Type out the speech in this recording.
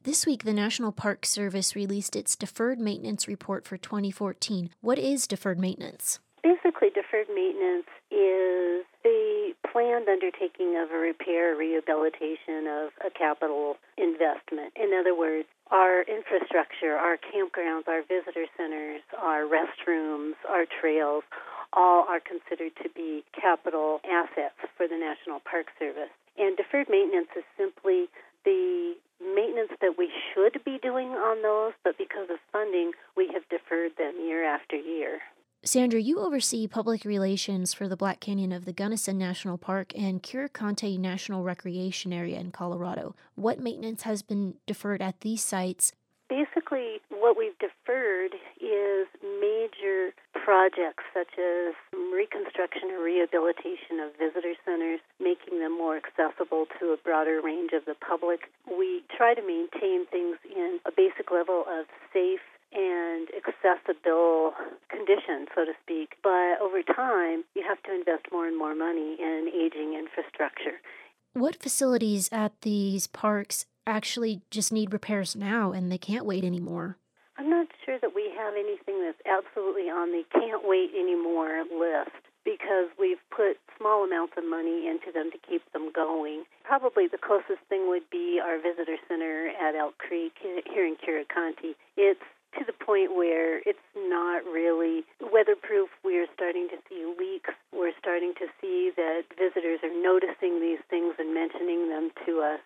This week, the National Park Service released its deferred maintenance report for 2014. What is deferred maintenance? Basically, deferred maintenance is the planned undertaking of a repair or rehabilitation of a capital investment. In other words, our infrastructure, our campgrounds, our visitor centers, our restrooms, our trails, all are considered to be capital assets for the National Park Service. And deferred maintenance is simply the maintenance that we should be doing on those, but because of funding, we have deferred them year after year. Sandra, you oversee public relations for the Black Canyon of the Gunnison National Park and Curricante National Recreation Area in Colorado. What maintenance has been deferred at these sites? Basically, what we've deferred is major projects such as reconstruction or rehabilitation of visitor centers, making them more accessible to a broader range of the public. We try to maintain things in a basic level of safe and accessible condition, so to speak. But over time, you have to invest more and more money in aging infrastructure. What facilities at these parks actually just need repairs now and they can't wait anymore? I'm not sure that we have anything that's absolutely on the can't wait anymore list, because we've put small amounts of money into them to keep them going. Probably the closest thing would be our visitor center at Elk Creek here in Curricante. It's to the point where it's not really weatherproof. We're starting to see leaks. We're starting to see that visitors are noticing these things and mentioning them to us.